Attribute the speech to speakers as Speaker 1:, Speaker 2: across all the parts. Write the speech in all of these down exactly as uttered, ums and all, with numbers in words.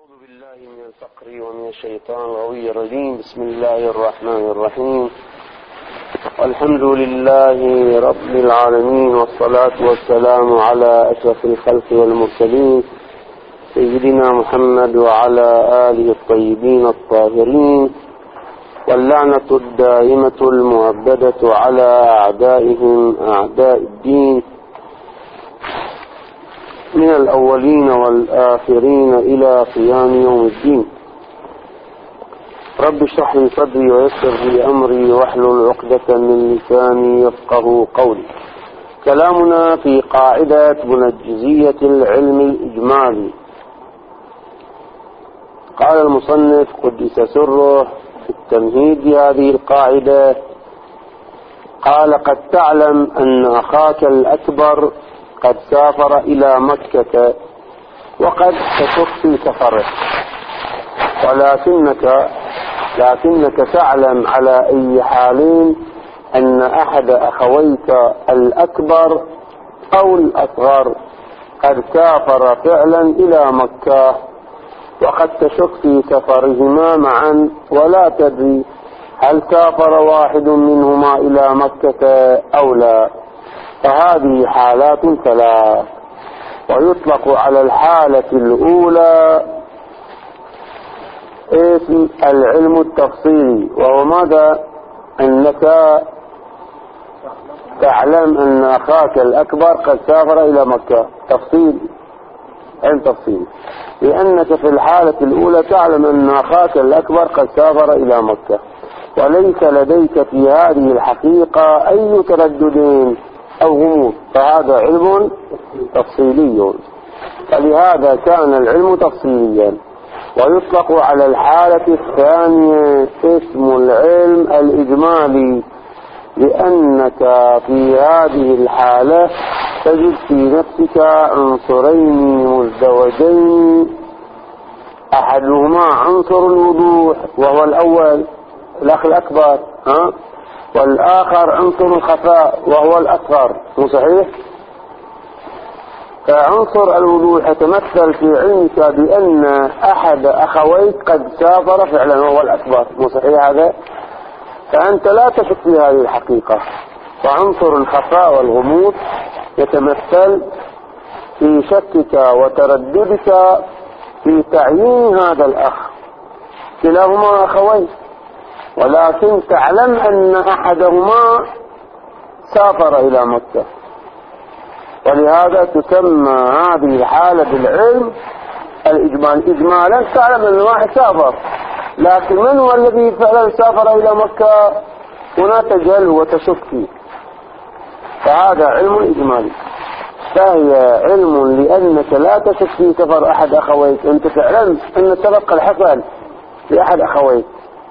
Speaker 1: أعوذ بالله من الفقر ومن الشيطان الغوي الرجيم. بسم الله الرحمن الرحيم. والحمد لله رب العالمين، والصلاة والسلام على أشرف الخلق والمرسلين سيدنا محمد وعلى آله الطيبين الطاهرين، واللعنة الدائمة المؤبدة على أعدائهم أعداء الدين من الأولين والآخرين إلى قيام يوم الدين. رب اشرح لي صدري ويسر لي أمري واحلل عقدة من لساني يفقه قولي. كلامنا في قاعدة منجزية العلم الإجمالي. قال المصنف قدس سره في التمهيد لهذه القاعدة، قال: قد تعلم أن أخاك الأكبر قد سافر إلى مكة وقد تشك في سفره، ولكنك لكنك تعلم على أي حال أن أحد أخويك الأكبر أو الأصغر قد سافر فعلا إلى مكة، وقد تشك في سفرهما معا، ولا تدري هل سافر واحد منهما إلى مكة أو لا. فهذه حالات ثلاث، ويطلق على الحالة الأولى اسم العلم التفصيلي، وهو ماذا؟ أنك تعلم أن أخاك الأكبر قد سافر إلى مكة. تفصيل، علم تفصيل، لأنك في الحالة الأولى تعلم أن أخاك الأكبر قد سافر إلى مكة، وليس لديك في هذه الحقيقة أي تردد أو غموض، فهذا علم تفصيلي، فلهذا كان العلم تفصيليا. ويطلق على الحالة الثانية اسم العلم الإجمالي، لأنك في هذه الحالة تجد في نفسك عنصرين مزدوجين، أحدهما عنصر الوضوح وهو الأول الأخ الأكبر، ها؟ والآخر عنصر الخفاء وهو الأصغر، مو صحيح؟ فعنصر الوضوح يتمثل في علمك بأن أحد أخويك قد سافر فعلا وهو الأكبر، مو صحيح هذا؟ فأنت لا تشك في هذه الحقيقة. وعنصر الخفاء والغموض يتمثل في شكك وترددك في تعيين هذا الأخ، كلاهما أخويك، ولكن تعلم أن أحدهما سافر إلى مكة، ولهذا تسمى هذه الحالة بالعلم الإجمالي. إجمالا تعلم أن واحد سافر، لكن من هو الذي فعلا سافر إلى مكة؟ هنا تجهل وتشك فيه، فهذا علم إجمالي. فهي علم لأنك لا تشك في سفر أحد أخويك، أنت تعلم أن السفر قد حصل لأحد أخويك،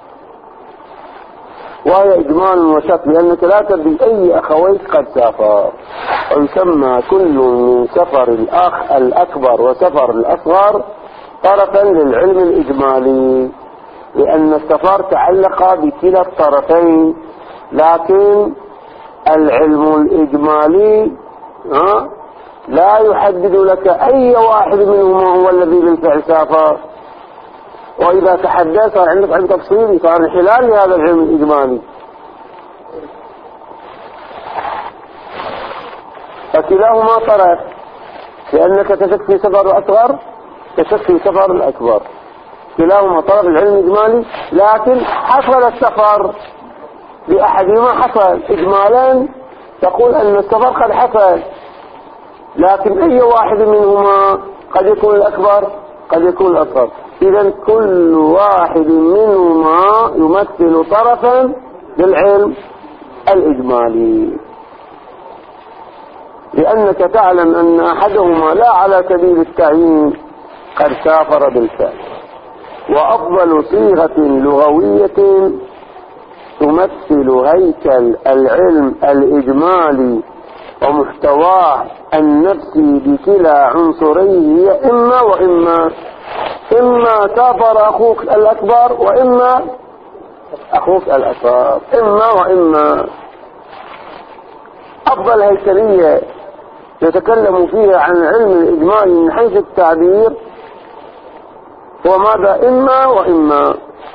Speaker 1: وهي إجمال وشك لأنك لا تدري أي أخويك قد سافر. ويسمى كل من سفر الأخ الأكبر وسفر الأصغر طرفا للعلم الإجمالي، لأن السفر تعلق بكلا الطرفين، لكن العلم الإجمالي ها لا يحدد لك أي واحد منهما هو الذي بالفعل سافر. وإذا تحدث صار عندك علم تفصيلي، صار انحلال لهذا العلم الإجمالي. فكلاهما طرف، لأنك تشك في سفر الأصغر تشك في سفر الأكبر، كلاهما طرف العلم الإجمالي، لكن حصل السفر لأحدهما حصل إجمالا، تقول أن السفر قد حصل، لكن أي واحد منهما قد يكون الأكبر قد يكون الأصغر. إذا كل واحد منهما يمثل طرفا للعلم الإجمالي، لأنك تعلم أن أحدهما لا على سبيل التعيين قد سافر بالفعل. وأفضل صيغة لغوية تمثل هيكل العلم الإجمالي ومحتواه النفسي بكلا عنصريه هي إما وإما. إما سافر أخوك الأكبر وإما أخوك الأصغر، إما وإما. أفضل هيكلية نتكلم فيها عن علم الإجمالي من حيث التعبير هو ماذا؟ إما وإما.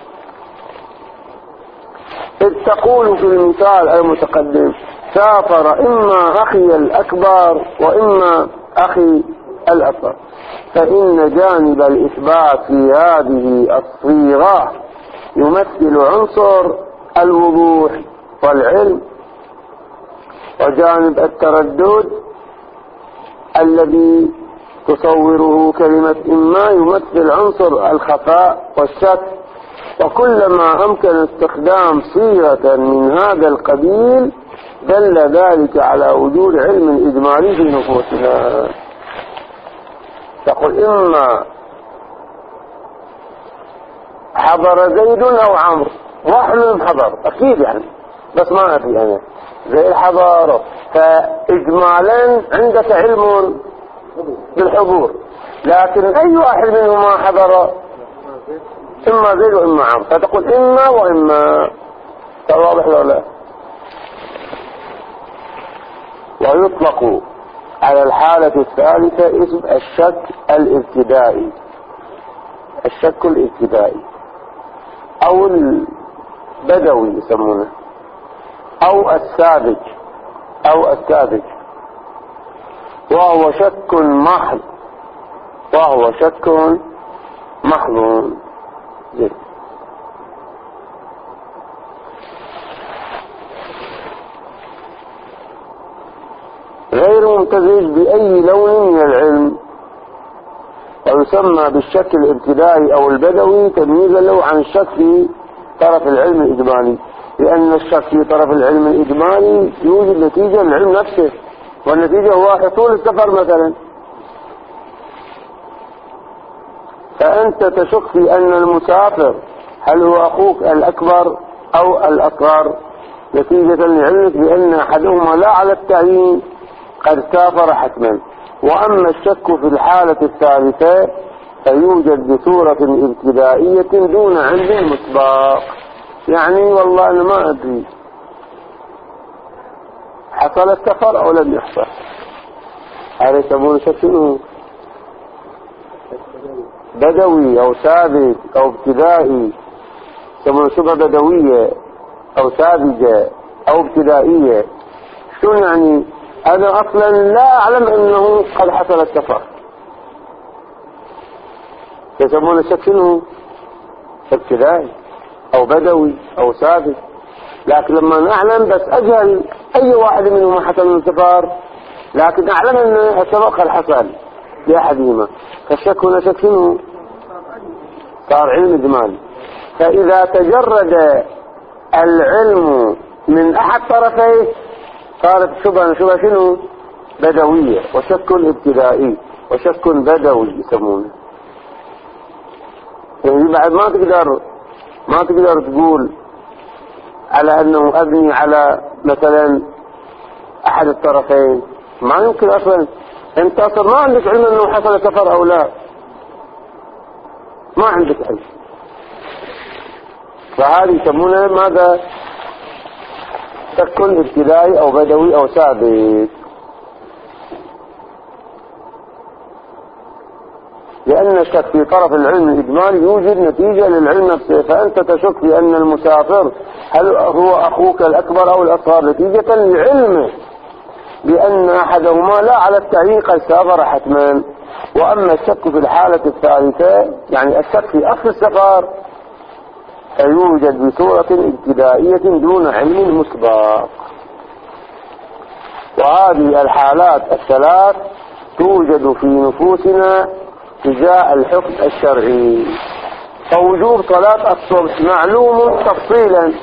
Speaker 1: إذ تقول في المثال المتقدم سافر إما أخي الأكبر وإما أخي الأصغر، فإن جانب الإثبات في هذه الصيغة يمثل عنصر الوضوح والعلم، وجانب التردد الذي تصوره كلمة إما يمثل عنصر الخفاء والشك. وكلما أمكن استخدام صيغة من هذا القبيل دل ذلك على وجود علم إجمالي في نفوسنا. تقول إما حضر زيد أو عمرو، واحد منهم حضر أكيد يعني، بس ما أدري أنا زي حضاره، فإجمالا عندك علم بالحضور، لكن أي واحد منهما حضر؟ إما زيد وإما عمرو، فتقول إما وإما. واضح ولا لا؟ ويطلق على الحالة الثالثة اسم الشك الابتدائي، الشك الابتدائي أو البدوي يسمونه، أو الساذج أو الساذج، وهو شك محض، وهو شك محض. غير ممتزج بأي لون من العلم، ويسمى بالشك الابتدائي أو البدوي تمييزا له عن الشك في طرف العلم الإجمالي، لأن الشك في طرف العلم الإجمالي يوجد نتيجة للعلم نفسه، والنتيجة هو حصول السفر مثلا. فأنت تشك في أن المسافر هل هو أخوك الأكبر أو الأصغر نتيجة لعلمك بأن أحدهما لا على التعيين قد سافر حتما. وأما الشك في الحالة الثالثة فيوجد بصورة ابتدائية دون علم مسبق، يعني والله أنا ما أدري حصل السفر أو لم يحصل. هذا يسمونه شك شنو؟ بدوي أو ثابت أو ابتدائي، يسمونه شبه بدوية أو ثابتة أو ابتدائية. شو يعني؟ أنا أصلا لا أعلم أنه قد حصل السفر، يسمونه الشك شنو؟ ابتدائي أو بدوي أو ثابت. لكن لما نعلم بس أجهل أي واحد منهم حصل السفر، لكن أعلم أن السفر قد حصل لأحدهما، فالشك هنا شك شنو؟ صار علم إجمالي. فإذا تجرد العلم من أحد طرفيه صارت شبه شبه شنو؟ بدوية، وشك ابتدائي وشك بدوي يسمونه. يعني بعد ما تقدر ما تقدر تقول على أنه أبني على مثلا أحد الطرفين، ما يمكن أصلا. أنت أصلا ما عندك علم أنه حصل سفر أو لا، ما عندك علم. فهذه يسمونها ماذا؟ شك ابتدائي أو بدوي أو ثابت. لأن الشك في طرف العلم الإجمالي يوجد نتيجة للعلم نفسه. فأنت تشك في أن المسافر هل هو أخوك الأكبر أو الأصغر نتيجة لعلمه بأن أحدهما لا على التعيين قد سافر حتما. وأما الشك في الحالة الثالثة يعني الشك في أصل السفر فيوجد بصورة ابتدائية دون علم مسبق. وهذه الحالات الثلاث توجد في نفوسنا تجاه الحكم الشرعي. فوجوب صلاة الصبح معلوم تفصيلا،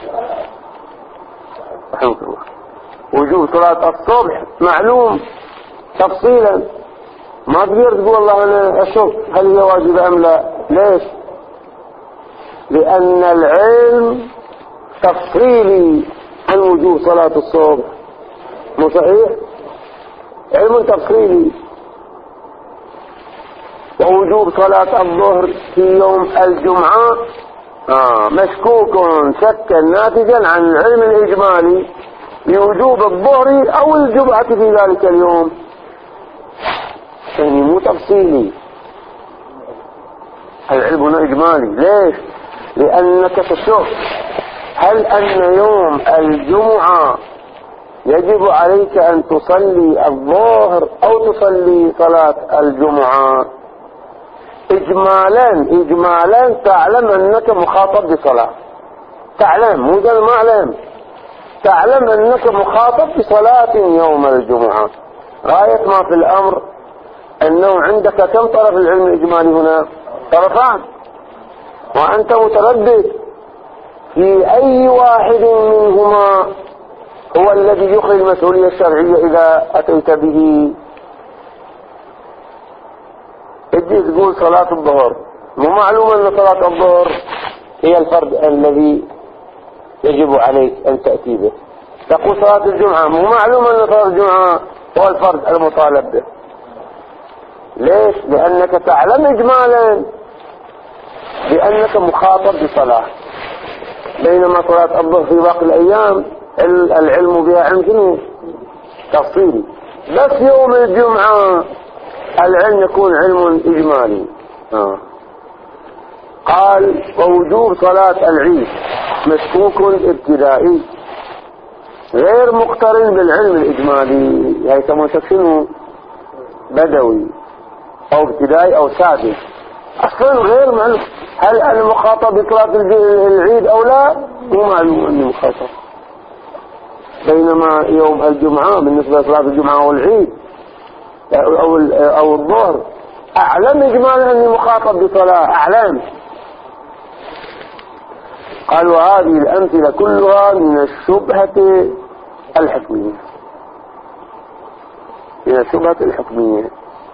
Speaker 1: وجوب صلاة الصبح معلوم تفصيلا، ما تقدر تقول والله أنا أشوف هل هي واجبة أم لا. ليش؟ لأن العلم تفصيلي عن وجوب صلاة الصبح، مو صحيح؟ علم تفصيلي. ووجوب صلاة الظهر في يوم الجمعة آه مشكوك شكا ناتجا عن العلم الإجمالي لوجوب الظهر أو الجمعة في ذلك اليوم، يعني مو تفصيلي. العلم هنا إجمالي. ليش؟ لأنك تشوف هل أن يوم الجمعة يجب عليك أن تصلي الظهر أو تصلي صلاة الجمعة. إجمالا إجمالا تعلم أنك مخاطب بصلاة، تعلم، مو ده ما أعلم، تعلم أنك مخاطب بصلاة يوم الجمعة. غاية ما في الأمر أنه عندك كم طرف العلم الإجمالي هنا؟ طرفان، وأنت متردد في أي واحد منهما هو الذي يخرج المسؤولية الشرعية إذا أتيت به. تجي تقول صلاة الظهر، مو معلوم أن صلاة الظهر هي الفرض الذي يجب عليك أن تأتي به. تقول صلاة الجمعة، مو معلوم أن صلاة الجمعة هو الفرض المطالب به. ليش؟ لأنك تعلم إجمالا بأنك مخاطب بصلاة، بينما صلاة الظهر في باقي الأيام العلم بها علم شنو؟ تفصيلي. بس يوم الجمعة العلم يكون علم إجمالي. آه. قال ووجوب صلاة العيد مشكوك ابتدائي غير مقترن بالعلم الإجمالي، يعني يسمون شنو؟ بدوي أو ابتدائي أو سادس، أصلا غير معلوم. هل أنا مخاطب بصلاة العيد أو لا؟ مو معلوم أني مخاطب. بينما يوم الجمعة بالنسبة لصلاة الجمعة والعيد أو أو الظهر أعلم إجمالا أني مخاطب بصلاة، أعلم. قال وهذه الأمثلة كلها من الشبهة الحكمية، من الشبهة الحكمية.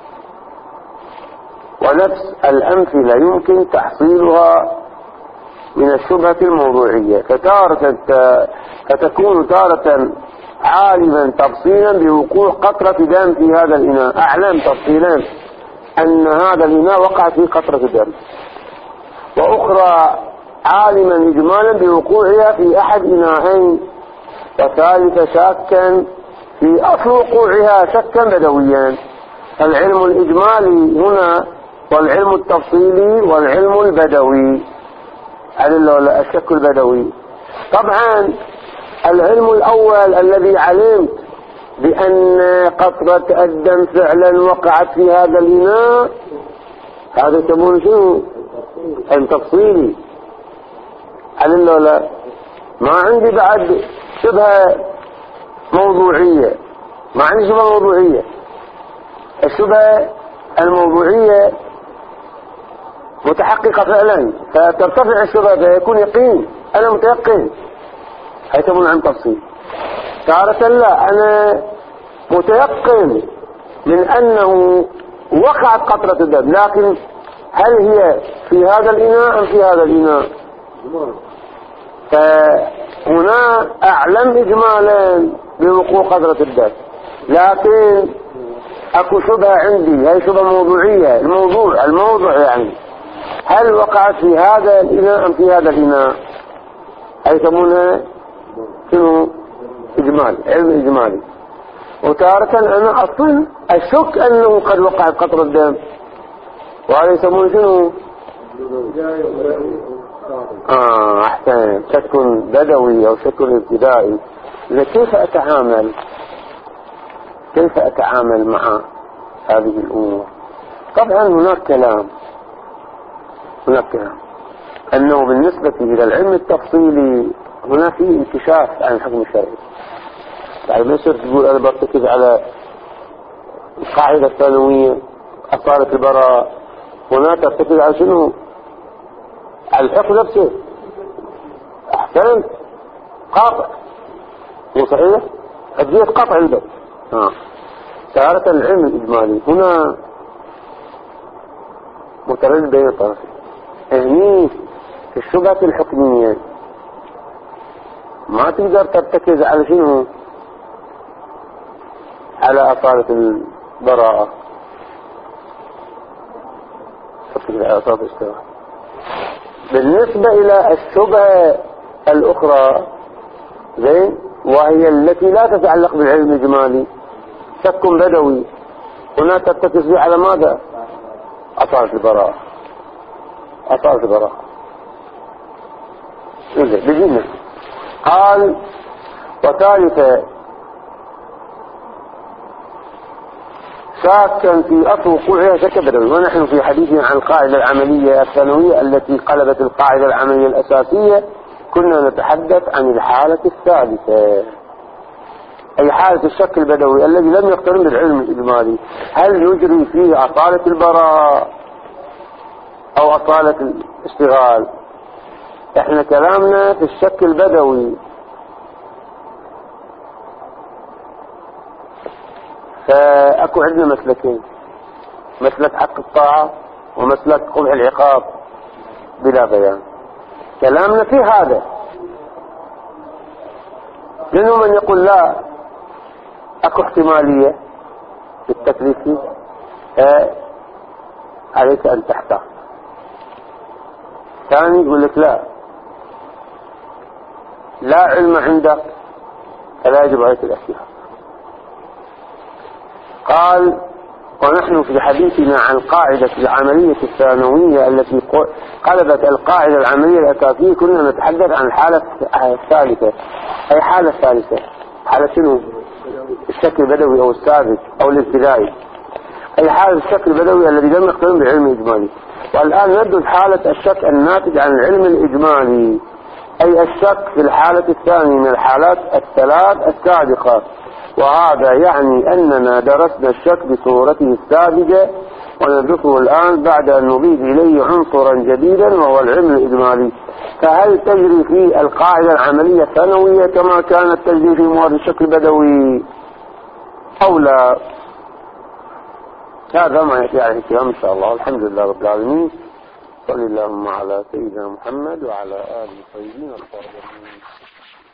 Speaker 1: ونفس الأمثلة يمكن تحصيلها من الشبهة الموضوعية، فتارة فتكون تارة عالما تفصيلا بوقوع قطرة دم في هذا الإناء، أعلم تفصيلا أن هذا الإناء وقع فيه قطرة دم، وأخرى عالما إجمالا بوقوعها في أحد إناءين، وثالث شاكا في أصل وقوعها شكا بدويا. العلم الإجمالي هنا والعلم التفصيلي والعلم البدوي، على الشك البدوي. طبعا العلم الأول الذي علمت بأن قطرة الدم فعلا وقعت في هذا الإناء، هذا يسمونه شنو؟ التفصيلي. علم له لا؟ ما عندي بعد شبهة موضوعية، ما عندي شبهة موضوعية. الشبهة الموضوعية متحققة فعلا، فترتفع الشبهة فيكون يقين، أنا متيقن، هيتمون عن تفصيل. تارة لا، أنا متيقن من أنه وقعت قطرة الدم، لكن هل هي في هذا الإناء أم في هذا الإناء؟ فهنا أعلم إجمالا بوقوع قطرة الدم، لكن أكو شبهة عندي، هي شبهة موضوعية. الموضوع الموضوع يعني هل وقعت في هذا الإناء أم في هذا الإناء؟ هي يسمونها شنو؟ إجمال، علم إجمالي. وتارة أنا أصلا أشك أنه قد وقعت قطرة الدم، وهذا يسمونه شنو؟ آه أحسن، شك بدوي أو شك ابتدائي. كيف أتعامل كيف أتعامل مع هذه الأمور؟ طبعا هناك كلام هناك كلام أنه بالنسبة إلى العلم التفصيلي هنا في انكشاف عن الحكم الشرعي. يعني ما يصير تقول أنا برتكز على القاعدة الثانوية أصالة البراء، هنا ترتكز على شنو؟ على الحكم نفسه. أحسنت، قاطع، مو صحيح؟ حجية قطع عندك. آه. سارة العلم الإجمالي هنا متردد بين الطرفين. هني في الشبهة الحكمية ما تقدر ترتكز على شنو؟ على أصالة البراءة، ترتكز على أصالة الاستواء. بالنسبة إلى الشبهة الأخرى زين، وهي التي لا تتعلق بالعلم الإجمالي، شك بدوي، هنا ترتكز على ماذا؟ أصالة البراءة. أصالة البراءة. إذا بجنة. قال وثالثا شاكا في أصل وقوعها كبدا، ونحن في حديثنا عن القاعدة العملية الثانوية التي قلبت القاعدة العملية الأساسية كنا نتحدث عن الحالة الثالثة، أي حالة الشك البدوي الذي لم يقترن بالعلم الإجمالي، هل يجري فيه أصالة البراء أو أصالة الاشتغال؟ احنا كلامنا في الشك البدوي، فأكو عندنا مسلكين، مسلك حق الطاعة ومسلك قبح العقاب بلا بيان. كلامنا في هذا. منهم من يقول لا أكو احتمالية بالتكليف، اه عليك أن تحتاط. ثاني يقول لك لا لا علم عندك فلا يجب عليك الاحتياط. قال ونحن في حديثنا عن القاعدة العملية الثانوية التي قلبت القاعدة العملية الأساسية كنا نتحدث عن الحالة الثالثة. أي حالة ثالثة؟ حالة شنو؟ الشك البدوي أو السابق أو الابتدائي. أي حالة الشك البدوي الذي لم يقترن بعلم إجمالي. والآن ندرس حالة الشك الناتج عن العلم الإجمالي، أي الشك في الحالة الثانية من الحالات الثلاث السابقة. وهذا يعني أننا درسنا الشك بصورته السابقة وندرسه الآن بعد أن نضيف إليه عنصرا جديدا وهو العلم الإجمالي. فهل تجري في القاعدة العملية الثانوية كما كانت تجري في مواد الشك البدوي أو لا؟ هذا ما يأتي عليه الكلام إن شاء الله. الحمد لله رب العالمين، صلى اللهم على سيدنا محمد وعلى آله الطيبين الطاهرين.